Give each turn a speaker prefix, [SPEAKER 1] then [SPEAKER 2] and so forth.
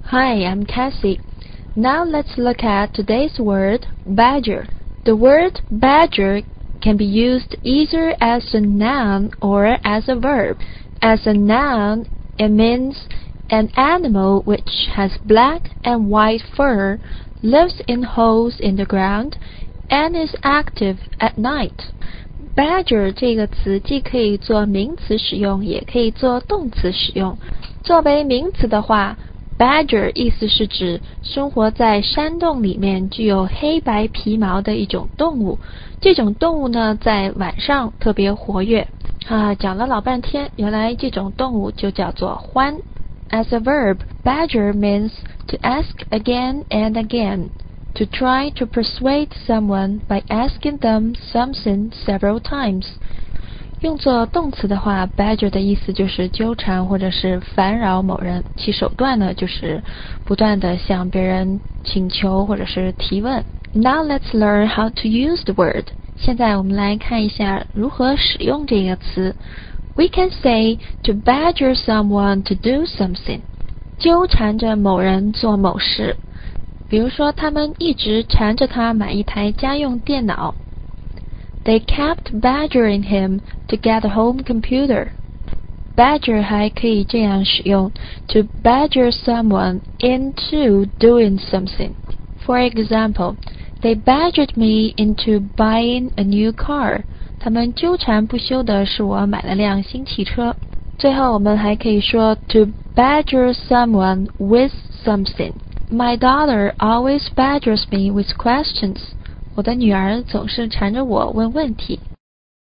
[SPEAKER 1] Hi, I'm Cassie. Now let's look at today's word, badger. The word badger can be used either as a noun or as a verb. As a noun, it means an animal which has black and white fur, lives in holes in the ground, and is active at night. Badger 这个词既可以做名词使用，也可以做动词使用。作为名词的话， Badger 意思是指生活在山洞里面具有黑白皮毛的一种动物。这种动物呢，在晚上特别活跃。讲了老半天，原来这种动物就叫做獾。As a verb, badger means to ask again and again, to try to persuade someone by asking them something several times. 用作动词的话 badger 的意思就是纠缠或者是烦扰某人，其手段呢就是不断的向别人请求或者是提问。Now let's learn how to use the word. 现在我们来看一下如何使用这个词。We can say to badger someone to do something. 纠缠着某人做某事。比如说他们一直缠着他买一台家用电脑。They kept badgering him to get a home computer. Badger 还可以这样使用 to badger someone into doing something. For example, they badgered me into buying a new car. 他们纠缠不休的使我买了辆新汽车。最后我们还可以说 to badger someone with something. My daughter always badgers me with questions. 我的女儿总是缠着我问问题。